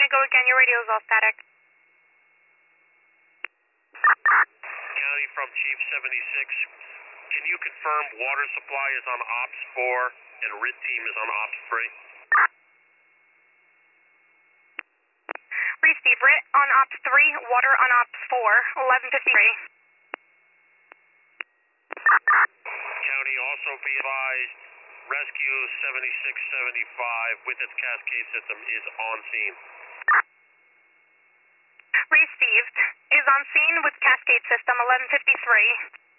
go again. Your radio's all static. County from Chief 76. Can you confirm water supply is on Ops 4 and RIT team is on Ops 3? Receive RIT on Ops 3, water on Ops 4, 1153. County also be advised, Rescue 7675 with its cascade system is on scene. Received. Is on scene with cascade system 1153.